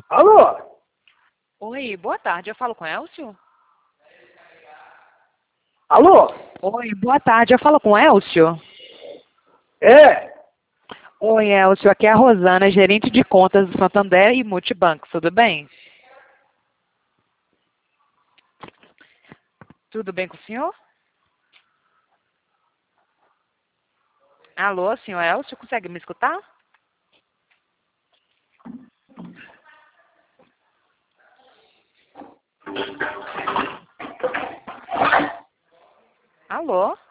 Alô? Oi, boa tarde. Eu falo com Elcio? Alô? Oi, boa tarde. Eu falo com Elcio? É? Oi, Elcio. Aqui é a Rosana, gerente de contas do Santander e Multibanco. Tudo bem? Tudo bem com o senhor? Alô, senhor Elcio, consegue me escutar? Alô?